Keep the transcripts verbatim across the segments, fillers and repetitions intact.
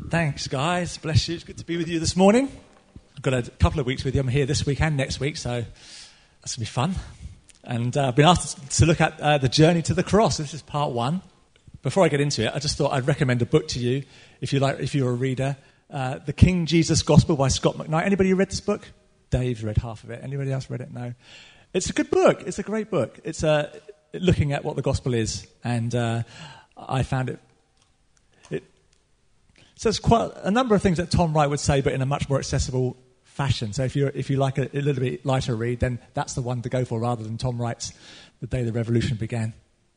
Thanks, guys. Bless you. It's good to be with you this morning. I've got a couple of weeks with you. I'm here this week and next week, so that's going to be fun. And uh, I've been asked to look at uh, the journey to the cross. This is part one. Before I get into it, I just thought I'd recommend a book to you, if you like, if you're a reader. Uh, The King Jesus Gospel by Scott McKnight. Anybody read this book? Dave's read half of it. Anybody else read it? No. It's a good book. It's a great book. It's uh, looking at what the gospel is, and uh, I found it. It says quite a number of things that Tom Wright would say, but in a much more accessible fashion. So if you if you like a, a little bit lighter read, then that's the one to go for, rather than Tom Wright's The Day the Revolution Began.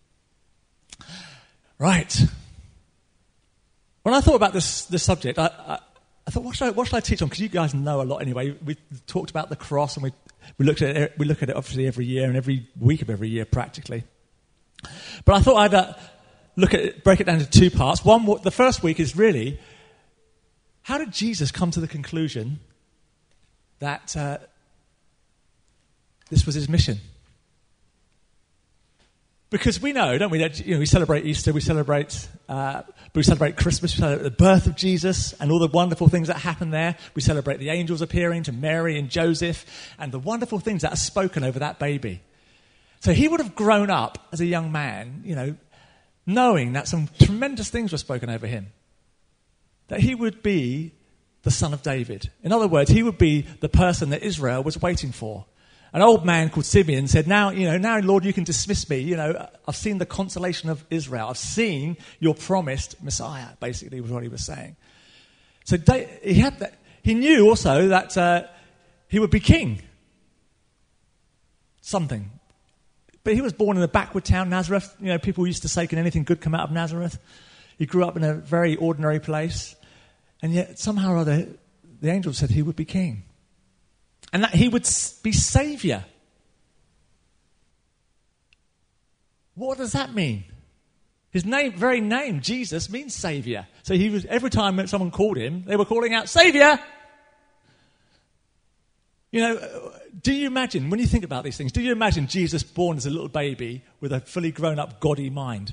Right. When I thought about this this subject, I, I, I thought, what should I what should I teach on? Because you guys know a lot anyway. We talked about the cross, and we we looked at it, we look at it obviously every year and every week of every year practically. But I thought I'd uh, look at it, break it down into two parts. One, the first week is really, how did Jesus come to the conclusion that uh, this was his mission? Because we know, don't we, that, you know, we celebrate Easter, we celebrate, uh, we celebrate Christmas, we celebrate the birth of Jesus and all the wonderful things that happen there. We celebrate the angels appearing to Mary and Joseph and the wonderful things that are spoken over that baby. So he would have grown up as a young man, you know, knowing that some tremendous things were spoken over him. That he would be the son of David. In other words, he would be the person that Israel was waiting for. An old man called Simeon said, now, you know, now, Lord, you can dismiss me. You know, I've seen the consolation of Israel. I've seen your promised Messiah, basically, was what he was saying. So he had that. He knew also that uh, he would be king. Something. But he was born in a backward town, Nazareth. You know, people used to say, can anything good come out of Nazareth? He grew up in a very ordinary place. And yet, somehow or other, the angel said he would be king. And that he would be saviour. What does that mean? His name, very name, Jesus, means saviour. So he was, every time someone called him, they were calling out, saviour! You know, do you imagine, when you think about these things, do you imagine Jesus born as a little baby with a fully grown-up, godly mind?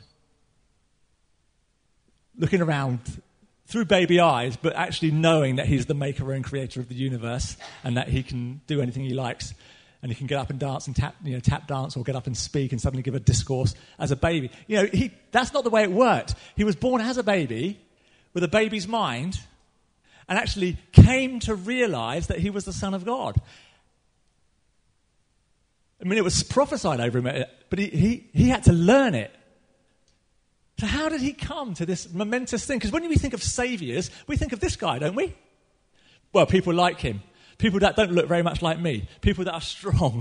Looking around through baby eyes, but actually knowing that he's the maker and creator of the universe and that he can do anything he likes. And he can get up and dance and tap, you know, tap dance or get up and speak and suddenly give a discourse as a baby. You know, he, that's not the way it worked. He was born as a baby with a baby's mind and actually came to realize that he was the Son of God. I mean, it was prophesied over him, but he, he, he had to learn it. So how did he come to this momentous thing? Because when we think of saviours, we think of this guy, don't we? Well, people like him. People that don't look very much like me. People that are strong.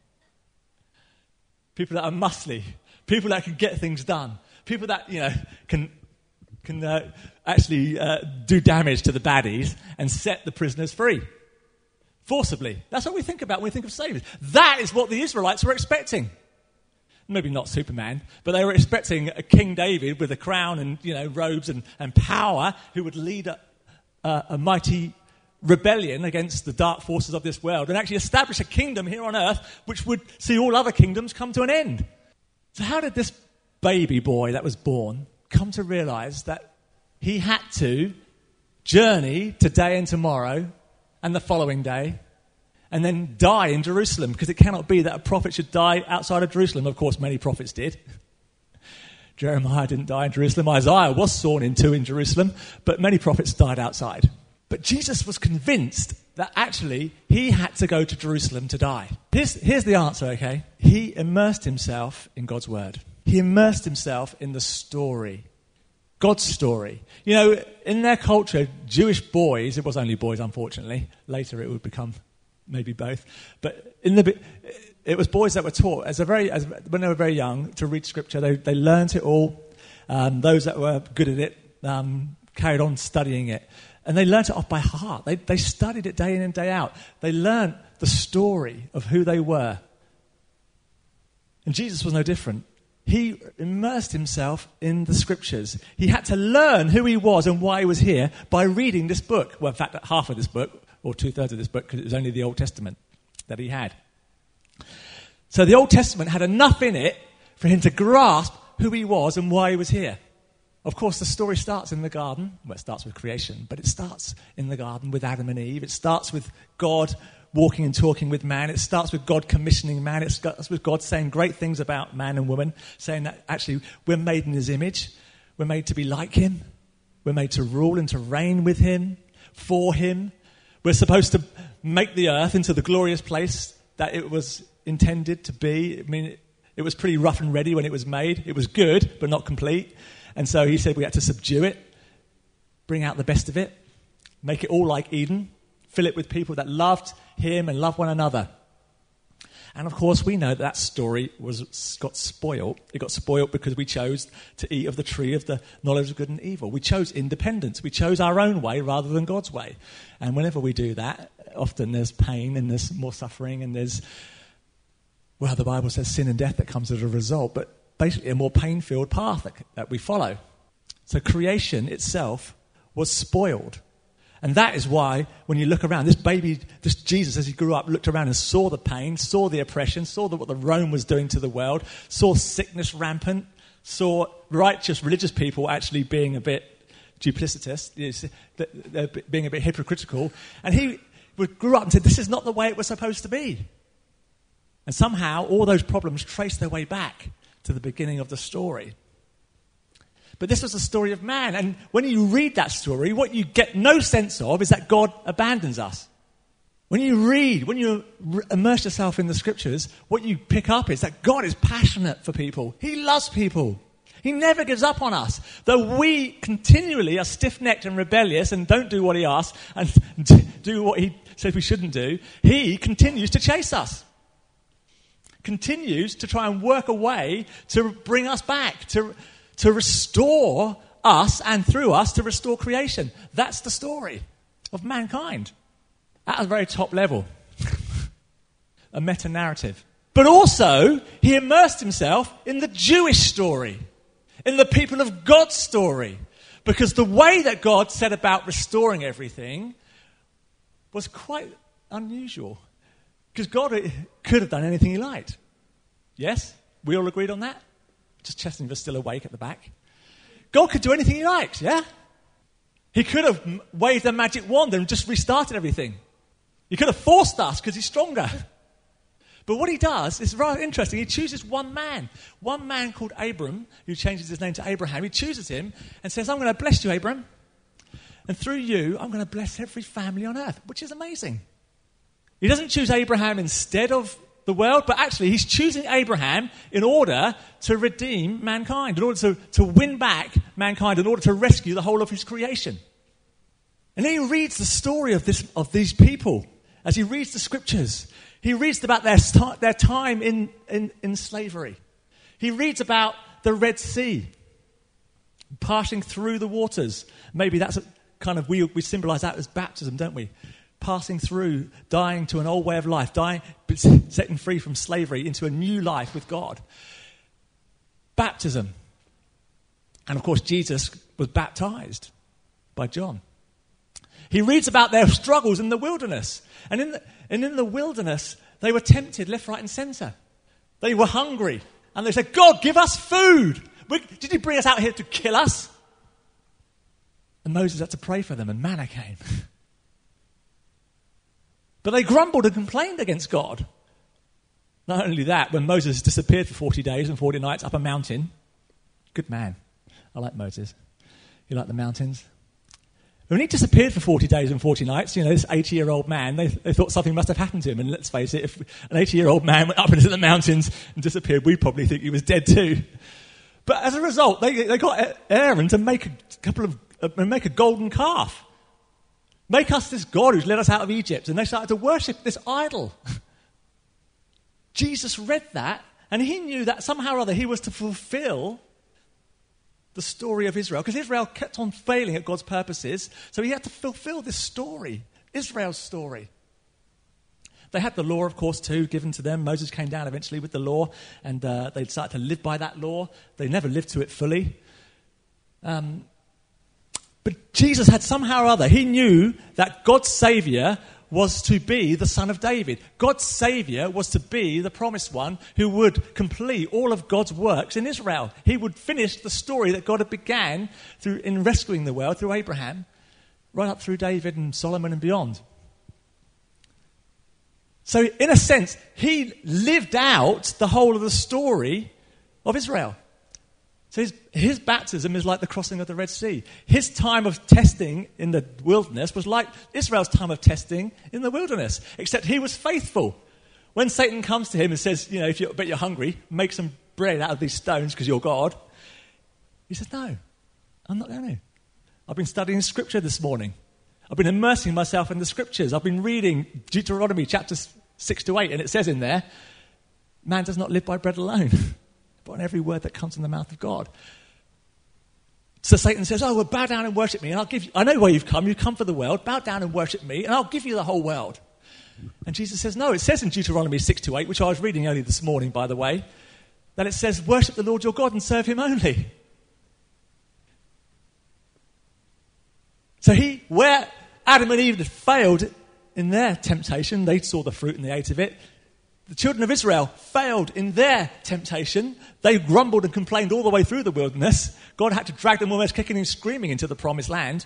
People that are muscly. People that can get things done. People that, you know, can can uh, actually uh, do damage to the baddies and set the prisoners free. Forcibly. That's what we think about when we think of saviours. That is what the Israelites were expecting. Maybe not Superman, but they were expecting a King David with a crown and, you know, robes and, and power who would lead a, a, a mighty rebellion against the dark forces of this world and actually establish a kingdom here on earth which would see all other kingdoms come to an end. So how did this baby boy that was born come to realize that he had to journey today and tomorrow and the following day and then die in Jerusalem, because it cannot be that a prophet should die outside of Jerusalem. Of course, many prophets did. Jeremiah didn't die in Jerusalem. Isaiah was sawn in two in Jerusalem, but many prophets died outside. But Jesus was convinced that actually he had to go to Jerusalem to die. Here's, here's the answer, okay? He immersed himself in God's word. He immersed himself in the story. God's story. You know, in their culture, Jewish boys, it was only boys, unfortunately. Later it would become maybe both. But in the it was boys that were taught as a very as when they were very young to read scripture. They they learned it all. Um, those that were good at it um, carried on studying it, and they learned it off by heart. They they studied it day in and day out. They learned the story of who they were. And Jesus was no different. He immersed himself in the scriptures. He had to learn who he was and why he was here by reading this book. Well, in fact, half of this book, or two-thirds of this book, because it was only the Old Testament that he had. So the Old Testament had enough in it for him to grasp who he was and why he was here Of course, the story starts in the garden. Well, it starts with creation, but it starts in the garden with Adam and Eve. It starts with God walking and talking with man. It starts with God commissioning man. It starts with God saying great things about man and woman, saying that actually we're made in his image. We're made to be like him. We're made to rule and to reign with him, for him. We're supposed to make the earth into the glorious place that it was intended to be. I mean, it, it was pretty rough and ready when it was made. It was good, but not complete. And so he said we had to subdue it, bring out the best of it, make it all like Eden, fill it with people that loved him and loved one another. And of course, we know that that story was got spoiled. It got spoiled because we chose to eat of the tree of the knowledge of good and evil. We chose independence. We chose our own way rather than God's way. And whenever we do that, often there's pain and there's more suffering and there's, well, the Bible says sin and death that comes as a result, but basically a more pain-filled path that, that we follow. So creation itself was spoiled. And that is why, when you look around, this baby, this Jesus, as he grew up, looked around and saw the pain, saw the oppression, saw the, what the Rome was doing to the world, saw sickness rampant, saw righteous religious people actually being a bit duplicitous, being a bit hypocritical. And he grew up and said, this is not the way it was supposed to be. And somehow all those problems trace their way back to the beginning of the story. But this was the story of man. And when you read that story, what you get no sense of is that God abandons us. When you read, when you immerse yourself in the scriptures, what you pick up is that God is passionate for people. He loves people. He never gives up on us. Though we continually are stiff-necked and rebellious and don't do what he asks and do what he says we shouldn't do, he continues to chase us. Continues to try and work a way to bring us back, to to restore us and through us to restore creation. That's the story of mankind at a very top level. A meta-narrative. But also, he immersed himself in the Jewish story, in the people of God's story, because the way that God set about restoring everything was quite unusual. Because God could have done anything he liked. Yes? We all agreed on that? Just checking you're still awake at the back. God could do anything he likes, yeah? He could have waved a magic wand and just restarted everything. He could have forced us because he's stronger. But what he does is rather interesting. He chooses one man. One man called Abram, who changes his name to Abraham. He chooses him and says, I'm going to bless you, Abram. And through you, I'm going to bless every family on earth, which is amazing. He doesn't choose Abraham instead of the world, but actually he's choosing Abraham in order to redeem mankind, in order to, to win back mankind, in order to rescue the whole of his creation. And then he reads the story of this of these people. As he reads the scriptures, he reads about their, their time in, in, in slavery. He reads about the Red Sea, passing through the waters. Maybe that's a kind of, we, we symbolize that as baptism, don't we? Passing through, dying to an old way of life, dying, setting free from slavery into a new life with God. Baptism. And of course, Jesus was baptized by John. He reads about their struggles in the wilderness. And in the, and in the wilderness, they were tempted left, right, and center. They were hungry. And they said, God, give us food. We, did you bring us out here to kill us? And Moses had to pray for them, and manna came. But they grumbled and complained against God. Not only that, when Moses disappeared for forty days and forty nights up a mountain, good man. I like Moses. You like the mountains? When he disappeared for forty days and forty nights, you know, this eighty-year-old man, they, they thought something must have happened to him. And let's face it, if an eighty-year-old man went up into the mountains and disappeared, we'd probably think he was dead too. But as a result, they, they got Aaron to make a couple of, uh, make a golden calf. Make us this God who's led us out of Egypt. And they started to worship this idol. Jesus read that, and he knew that somehow or other he was to fulfill the story of Israel. Because Israel kept on failing at God's purposes, so he had to fulfill this story, Israel's story. They had the law, of course, too, given to them. Moses came down eventually with the law, and uh, they started to live by that law. They never lived to it fully. Um... But Jesus had somehow or other, he knew that God's Saviour was to be the son of David. God's Saviour was to be the promised one who would complete all of God's works in Israel. He would finish the story that God had began through, in rescuing the world through Abraham, right up through David and Solomon and beyond. So in a sense, he lived out the whole of the story of Israel. So his, his baptism is like the crossing of the Red Sea. His time of testing in the wilderness was like Israel's time of testing in the wilderness, except he was faithful. When Satan comes to him and says, you know, if you bet you're hungry, make some bread out of these stones because you're God. He says, no, I'm not going to. I've been studying Scripture this morning. I've been immersing myself in the Scriptures. I've been reading Deuteronomy chapters six to eight, and it says in there, man does not live by bread alone, but on every word that comes from the mouth of God. So Satan says, oh, well, bow down and worship me, and I'll give you, I know where you've come, you've come for the world, bow down and worship me, and I'll give you the whole world. And Jesus says, no, it says in Deuteronomy six to eight, which I was reading only this morning, by the way, that it says, worship the Lord your God and serve him only. So he, where Adam and Eve had failed in their temptation, they saw the fruit and they ate of it. The children of Israel failed in their temptation. They grumbled and complained all the way through the wilderness. God had to drag them almost kicking and screaming into the promised land.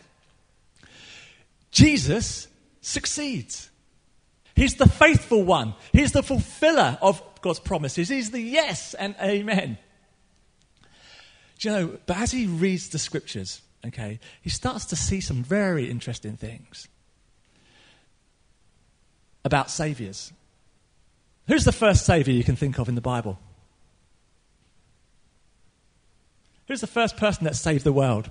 Jesus succeeds. He's the faithful one. He's the fulfiller of God's promises. He's the yes and amen. Do you know, but as he reads the scriptures, okay, he starts to see some very interesting things about saviours. Who's the first saviour you can think of in the Bible? Who's the first person that saved the world?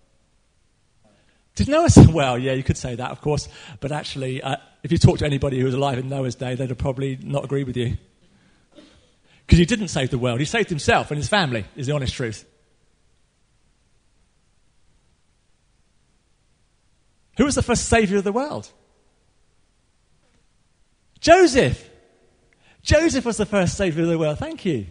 Did Noah say, well, yeah, you could say that, of course, but actually, uh, if you talk to anybody who was alive in Noah's day, they'd probably not agree with you. Because he didn't save the world. He saved himself and his family, is the honest truth. Who was the first saviour of the world? Joseph. Joseph was the first saviour of the world. Thank you.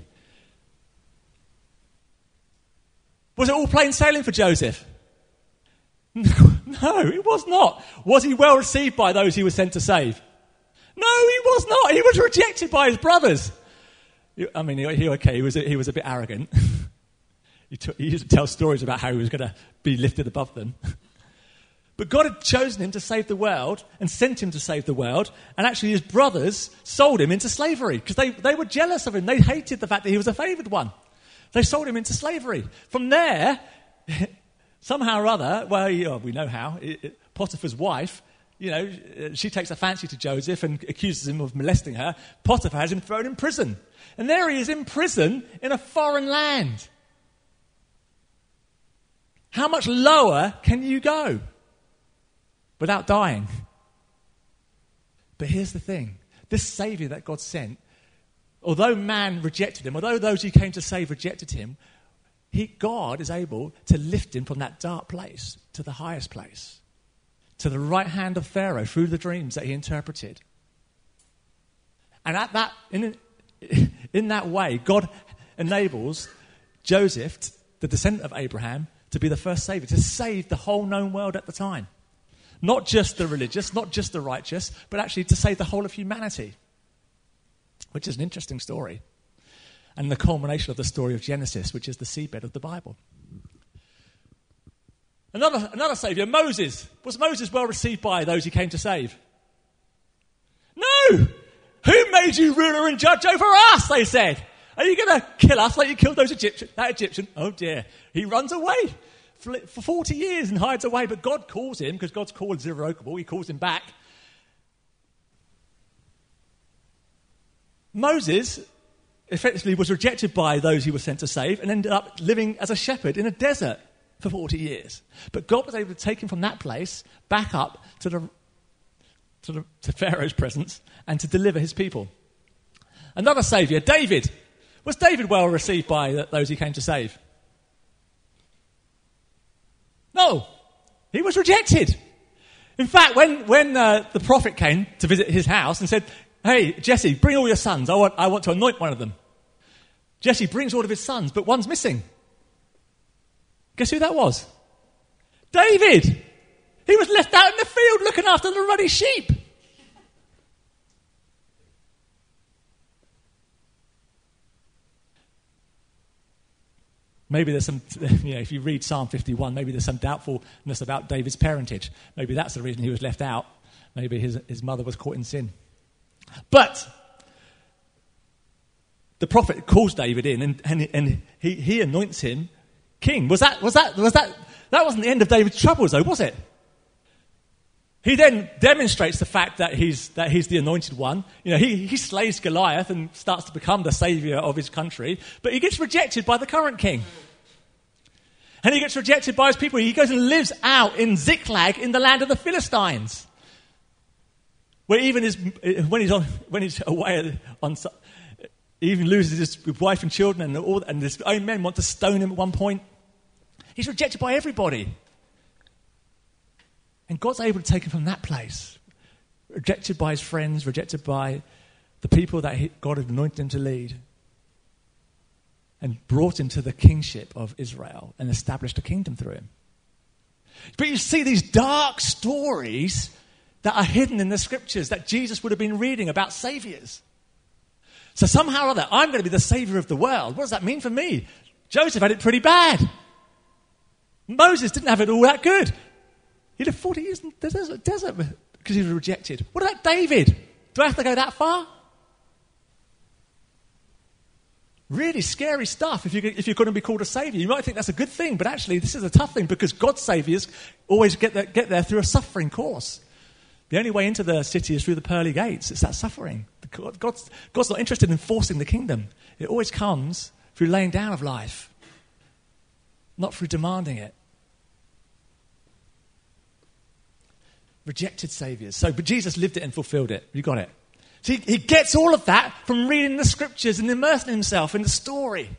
Was it all plain sailing for Joseph? No, it was not. Was he well received by those he was sent to save? No, he was not. He was rejected by his brothers. I mean, he, okay, he was a, he was a bit arrogant. he, took, he used to tell stories about how he was going to be lifted above them. But God had chosen him to save the world and sent him to save the world. And actually his brothers sold him into slavery because they, they were jealous of him. They hated the fact that he was a favoured one. They sold him into slavery. From there, somehow or other, well, you know, we know how, it, it, Potiphar's wife, you know, she takes a fancy to Joseph and accuses him of molesting her. Potiphar has him thrown in prison. And there he is in prison in a foreign land. How much lower can you go without dying? But here's the thing. This Saviour that God sent, although man rejected him, although those he came to save rejected him, he, God is able to lift him from that dark place to the highest place, to the right hand of Pharaoh through the dreams that he interpreted. And at that, in, in that way, God enables Joseph, the descendant of Abraham, to be the first Saviour, to save the whole known world at the time. Not just the religious, not just the righteous, but actually to save the whole of humanity, which is an interesting story. And the culmination of the story of Genesis, which is the seedbed of the Bible. Another, another saviour, Moses. Was Moses well received by those he came to save? No! Who made you ruler and judge over us, they said. Are you going to kill us like you killed those Egyptian, that Egyptian? Oh dear. He runs away for, for forty years and hides away, but God calls him, because God's call is irrevocable, he calls him back. Moses effectively was rejected by those he was sent to save and ended up living as a shepherd in a desert for forty years. But God was able to take him from that place back up to the to, the, to Pharaoh's presence and to deliver his people. Another saviour, David. Was David well received by those he came to save? No, he was rejected. In fact, when, when uh, the prophet came to visit his house and said, hey, Jesse, bring all your sons. I want, I want to anoint one of them. Jesse brings all of his sons, but one's missing. Guess who that was? David. He was left out in the field looking after the ruddy sheep. Maybe there's some, you know, if you read Psalm fifty-one, maybe there's some doubtfulness about David's parentage. Maybe that's the reason he was left out. Maybe his, his mother was caught in sin. But the prophet calls David in, and, and, and he, he anoints him king. Was that, was that, was that, that wasn't the end of David's troubles though, was it? He then demonstrates the fact that he's, that he's the anointed one. You know, he, he slays Goliath and starts to become the savior of his country, but he gets rejected by the current king. And he gets rejected by his people. He goes and lives out in Ziklag in the land of the Philistines, where even his, when he's on, when he's away on, he even loses his wife and children, and all, and his own men want to stone him at one point. He's rejected by everybody. And God's able to take him from that place, rejected by his friends, rejected by the people that he, God had anointed him to lead, and brought him to the kingship of Israel and established a kingdom through him. But you see these dark stories that are hidden in the scriptures that Jesus would have been reading about saviors. So somehow or other, I'm going to be the savior of the world. What does that mean for me? Joseph had it pretty bad. Moses didn't have it all that good. He lived forty years in the desert, desert because he was rejected. What about David? Do I have to go that far? Really scary stuff if, you, if you're going to be called a saviour. You might think that's a good thing, but actually this is a tough thing because God's saviours always get there, get there through a suffering course. The only way into the city is through the pearly gates. It's that suffering. God's, God's not interested in forcing the kingdom. It always comes through laying down of life, not through demanding it. Rejected saviours. So, but Jesus lived it and fulfilled it. You got it? So he, he gets all of that from reading the scriptures and immersing himself in the story.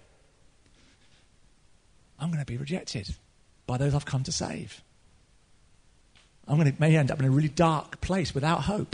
I'm going to be rejected by those I've come to save. I'm going to may end up in a really dark place without hope.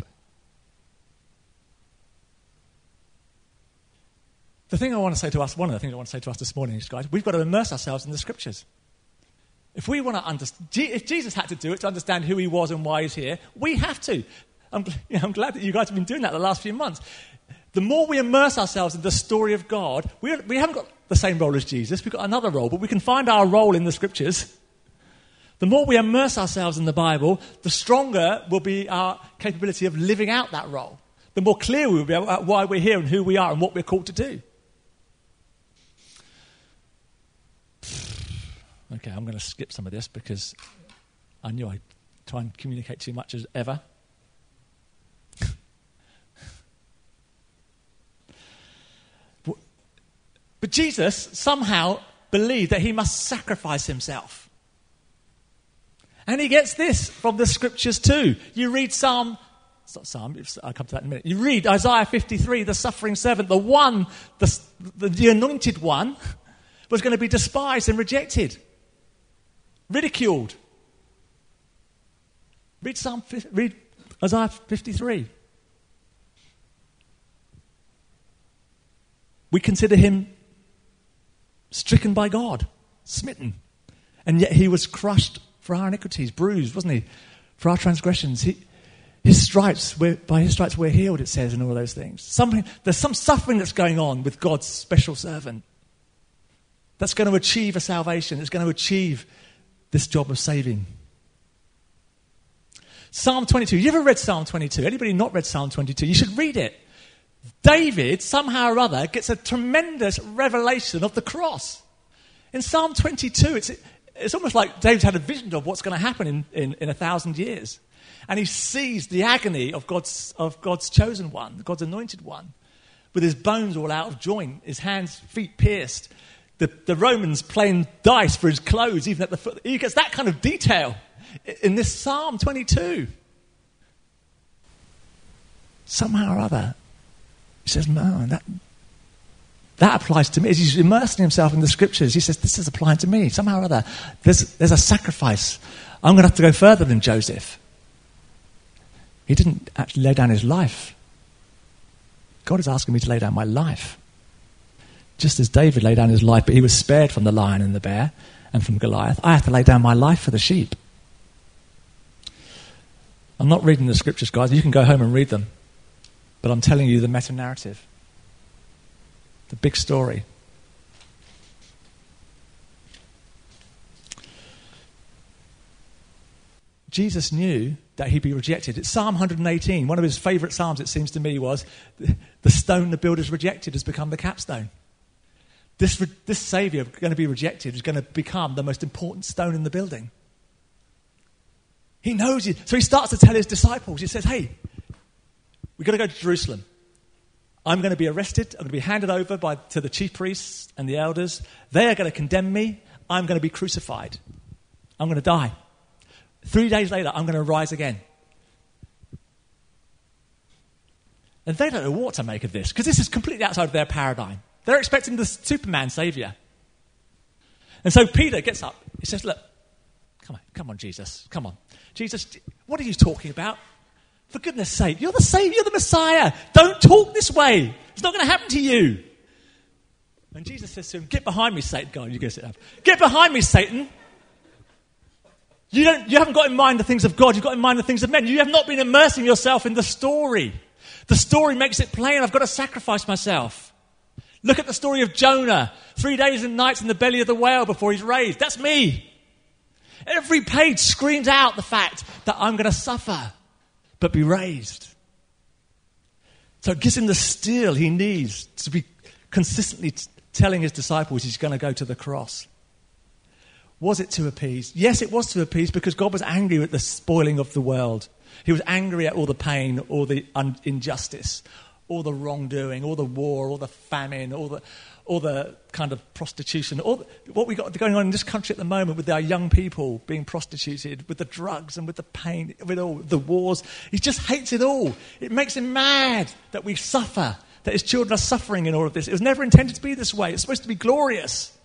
The thing I want to say to us, one of the things I want to say to us this morning is, guys, we've got to immerse ourselves in the scriptures. If we want to understand, if Jesus had to do it to understand who he was and why he's here, we have to. I'm, you know, I'm glad that you guys have been doing that the last few months. The more we immerse ourselves in the story of God, we, we haven't got the same role as Jesus. We've got another role, but we can find our role in the scriptures. The more we immerse ourselves in the Bible, the stronger will be our capability of living out that role. The more clear we will be about why we're here and who we are and what we're called to do. Okay, I'm going to skip some of this because I knew I'd try and communicate too much as ever. But Jesus somehow believed that he must sacrifice himself. And he gets this from the scriptures too. You read Psalm, it's not Psalm, I'll come to that in a minute. You read Isaiah fifty-three, the suffering servant, the one, the, the, the anointed one, was going to be despised and rejected. Ridiculed. Read Psalm, read Isaiah fifty-three. We consider him stricken by God, smitten, and yet he was crushed for our iniquities, bruised, wasn't he? For our transgressions, he, his stripes, we're, by his stripes we're healed. It says, and all those things. Something, there's some suffering that's going on with God's special servant. That's going to achieve a salvation. It's going to achieve this job of saving. Psalm twenty-two. You ever read Psalm twenty-two? Anybody not read Psalm twenty-two? You should read it. David, somehow or other, gets a tremendous revelation of the cross. In Psalm twenty-two, it's, it's almost like David's had a vision of what's going to happen in, in, in a thousand years. And he sees the agony of God's, of God's chosen one, God's anointed one, with his bones all out of joint, his hands, feet pierced. The, the Romans playing dice for his clothes, even at the foot. He gets that kind of detail in this Psalm twenty-two. Somehow or other, he says, man, that, that applies to me. As he's immersing himself in the scriptures, he says, this is applying to me. Somehow or other, there's, there's a sacrifice. I'm going to have to go further than Joseph. He didn't actually lay down his life. God is asking me to lay down my life. Just as David laid down his life, but he was spared from the lion and the bear and from Goliath, I have to lay down my life for the sheep. I'm not reading the scriptures, guys. You can go home and read them. But I'm telling you the meta-narrative. The big story. Jesus knew that he'd be rejected. It's Psalm one eighteen. One of his favourite psalms, it seems to me, was the stone the builders rejected has become the capstone. This, this Saviour going to be rejected is going to become the most important stone in the building. He knows it. So he starts to tell his disciples, he says, hey, we've got to go to Jerusalem. I'm going to be arrested. I'm going to be handed over by, to the chief priests and the elders. They are going to condemn me. I'm going to be crucified. I'm going to die. Three days later, I'm going to rise again. And they don't know what to make of this, because this is completely outside of their paradigm. They're expecting the Superman saviour. And so Peter gets up. He says, look, come on, come on, Jesus, come on. Jesus, what are you talking about? For goodness sake, you're the saviour, you're the Messiah. Don't talk this way. It's not going to happen to you. And Jesus says to him, get behind me, Satan. God, you go sit down. Get behind me, Satan. You, don't, you haven't got in mind the things of God. You've got in mind the things of men. You have not been immersing yourself in the story. The story makes it plain. I've got to sacrifice myself. Look at the story of Jonah. Three days and nights in the belly of the whale before he's raised. That's me. Every page screams out the fact that I'm going to suffer, but be raised. So it gives him the steel he needs to be consistently t- telling his disciples he's going to go to the cross. Was it to appease? Yes, it was to appease, because God was angry at the spoiling of the world. He was angry at all the pain, all the un- injustice, all the wrongdoing, all the war, all the famine, all the all the kind of prostitution, all the, what we got going on in this country at the moment with our young people being prostituted, with the drugs and with the pain, with all the wars. He just hates it all. It makes him mad that we suffer, that his children are suffering in all of this. It was never intended to be this way. It's supposed to be glorious.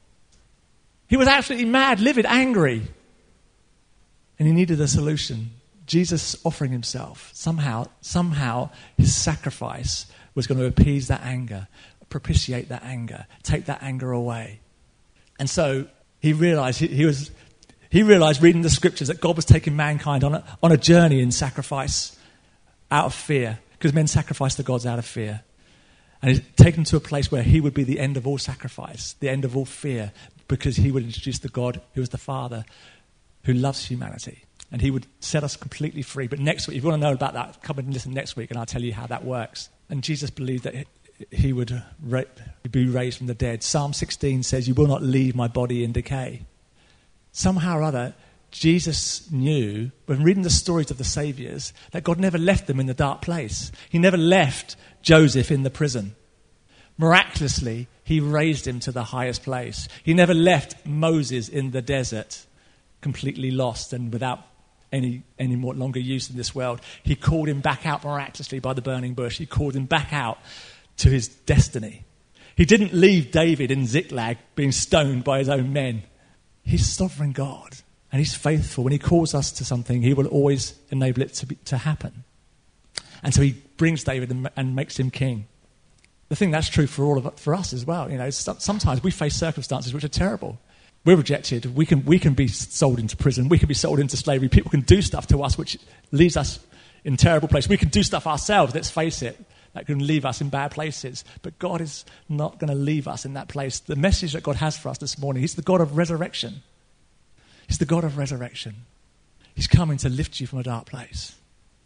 He was absolutely mad, livid, angry. And he needed a solution. Jesus offering himself. Somehow, somehow his sacrifice was going to appease that anger, propitiate that anger, take that anger away. And so he realized he, he was he realized reading the scriptures that God was taking mankind on a, on a journey in sacrifice out of fear, because men sacrifice the gods out of fear. And he's taken to a place where he would be the end of all sacrifice, the end of all fear, because he would introduce the God who is the Father, who loves humanity. And he would set us completely free. But next week, if you want to know about that, come and listen next week and I'll tell you how that works. And Jesus believed that he would be raised from the dead. Psalm sixteen says, you will not leave my body in decay. Somehow or other, Jesus knew, when reading the stories of the saviours, that God never left them in the dark place. He never left Joseph in the prison. Miraculously, he raised him to the highest place. He never left Moses in the desert, completely lost and without any any more longer use in this world. He called him back out miraculously by the burning bush. He called him back out to his destiny. He didn't leave David in Ziklag being stoned by his own men. He's sovereign God, and he's faithful. When he calls us to something, he will always enable it to be, to happen. And so he brings David and, and makes him king. The thing that's true for all of for us as well. You know, sometimes we face circumstances which are terrible. We're rejected. We can we can be sold into prison. We can be sold into slavery. People can do stuff to us which leaves us in a terrible place. We can do stuff ourselves, let's face it, that can leave us in bad places. But God is not going to leave us in that place. The message that God has for us this morning, he's the God of resurrection. He's the God of resurrection. He's coming to lift you from a dark place,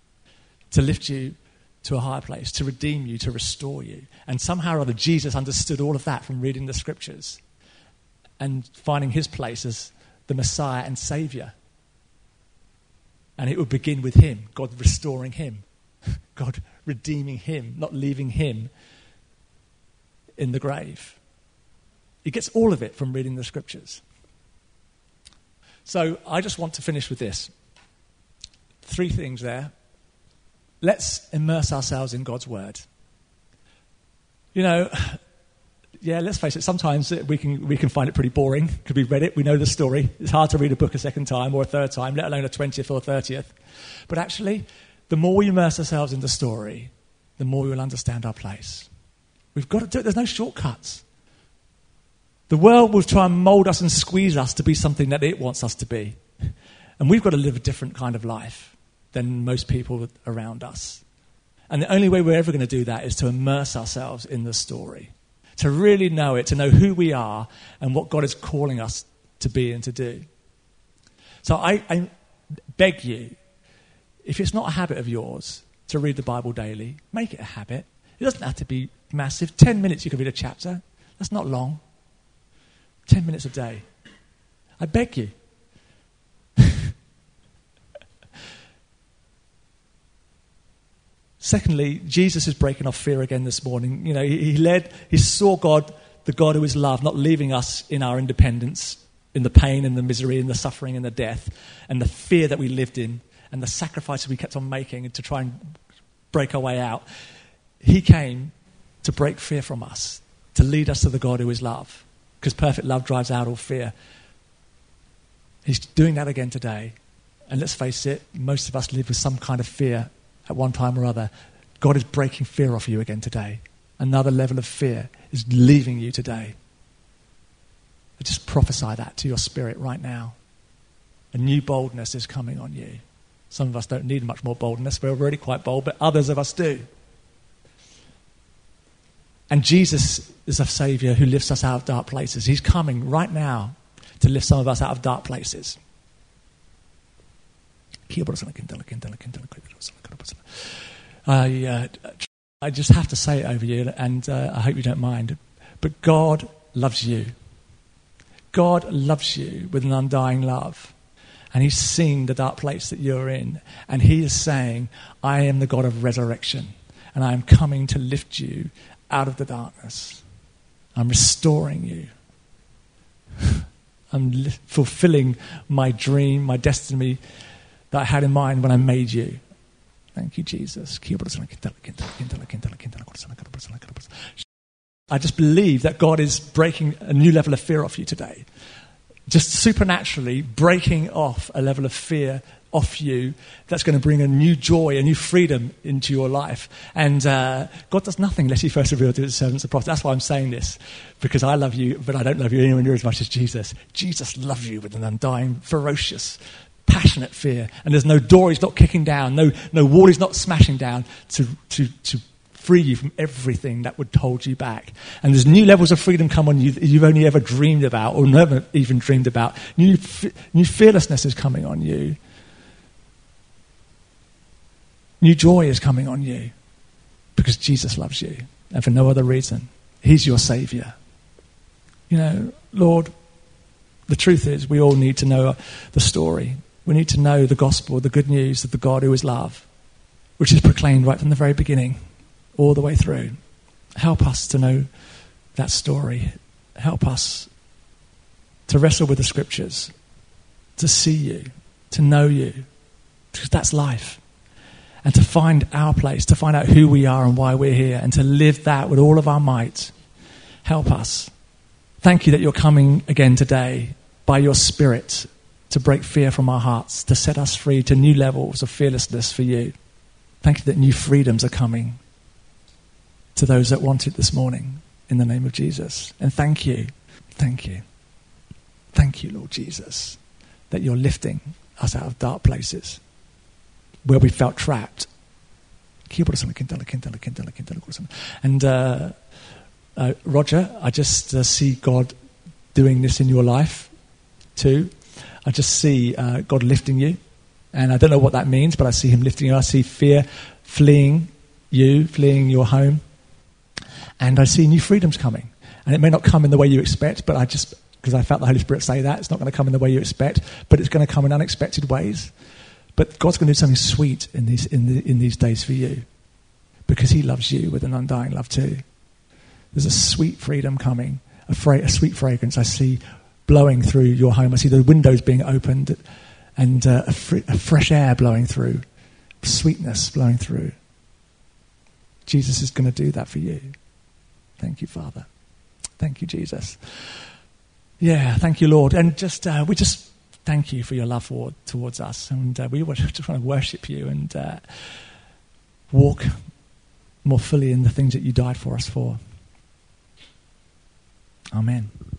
to lift you to a higher place, to redeem you, to restore you. And somehow or other, Jesus understood all of that from reading the scriptures and finding his place as the Messiah and Saviour. And it would begin with him, God restoring him, God redeeming him, not leaving him in the grave. He gets all of it from reading the scriptures. So I just want to finish with this. Three things there. Let's immerse ourselves in God's word. You know, yeah, let's face it, sometimes we can we can find it pretty boring because we've read it, we know the story. It's hard to read a book a second time or a third time, let alone a twentieth or a thirtieth. But actually, the more we immerse ourselves in the story, the more we will understand our place. We've got to do it. There's no shortcuts. The world will try and mould us and squeeze us to be something that it wants us to be. And we've got to live a different kind of life than most people around us. And the only way we're ever going to do that is to immerse ourselves in the story, to really know it, to know who we are and what God is calling us to be and to do. So I, I, beg you, if it's not a habit of yours to read the Bible daily, make it a habit. It doesn't have to be massive. Ten minutes you can read a chapter. That's not long. Ten minutes a day. I beg you. Secondly, Jesus is breaking off fear again this morning. You know, he, he led, he saw God, the God who is love, not leaving us in our independence, in the pain and the misery and the suffering and the death and the fear that we lived in and the sacrifices we kept on making to try and break our way out. He came to break fear from us, to lead us to the God who is love, because perfect love drives out all fear. He's doing that again today. And let's face it, most of us live with some kind of fear at one time or other. God is breaking fear off you again today. Another level of fear is leaving you today. I just prophesy that to your spirit right now. A new boldness is coming on you. Some of us don't need much more boldness. We're already quite bold, but others of us do. And Jesus is a Saviour who lifts us out of dark places. He's coming right now to lift some of us out of dark places. I, uh, I just have to say it over you, and uh, I hope you don't mind. But God loves you. God loves you with an undying love. And he's seen the dark place that you're in. And he is saying, I am the God of resurrection. And I am coming to lift you out of the darkness. I'm restoring you. I'm li- fulfilling my dream, my destiny that I had in mind when I made you. Thank you, Jesus. I just believe that God is breaking a new level of fear off you today. Just supernaturally breaking off a level of fear off you that's going to bring a new joy, a new freedom into your life. And uh, God does nothing unless he first reveals to his servants and prophets. That's why I'm saying this, because I love you, but I don't love you anywhere near as much as Jesus. Jesus loves you with an undying, ferocious, passionate fear. And there's no door he's not kicking down, no no wall he's not smashing down to to to free you from everything that would hold you back. And there's new levels of freedom come on you that you've only ever dreamed about or never even dreamed about. New, new fearlessness is coming on you. New joy is coming on you because Jesus loves you and for no other reason. He's your Saviour. You know, Lord, the truth is we all need to know the story. We need to know the gospel, the good news of the God who is love, which is proclaimed right from the very beginning, all the way through. Help us to know that story. Help us to wrestle with the scriptures, to see you, to know you, because that's life. And to find our place, to find out who we are and why we're here, and to live that with all of our might. Help us. Thank you that you're coming again today by your Spirit to break fear from our hearts, to set us free to new levels of fearlessness for you. Thank you that new freedoms are coming to those that want it this morning in the name of Jesus. And thank you, thank you, thank you, Lord Jesus, that you're lifting us out of dark places where we felt trapped. And uh, uh, Roger, I just uh, see God doing this in your life too. I just see uh, God lifting you. And I don't know what that means, but I see him lifting you. I see fear fleeing you, fleeing your home. And I see new freedoms coming. And it may not come in the way you expect, but I just, because I felt the Holy Spirit say that, it's not going to come in the way you expect, but it's going to come in unexpected ways. But God's going to do something sweet in these in, the, in these days for you, because he loves you with an undying love too. There's a sweet freedom coming, a, fra- a sweet fragrance I see blowing through your home. I see the windows being opened and uh, a, fr- a fresh air blowing through, sweetness blowing through. Jesus is going to do that for you. Thank you, Father. Thank you, Jesus. Yeah, thank you, Lord. And just uh, we just thank you for your love for, towards us. And uh, we just want to worship you and uh, walk more fully in the things that you died for us for. Amen.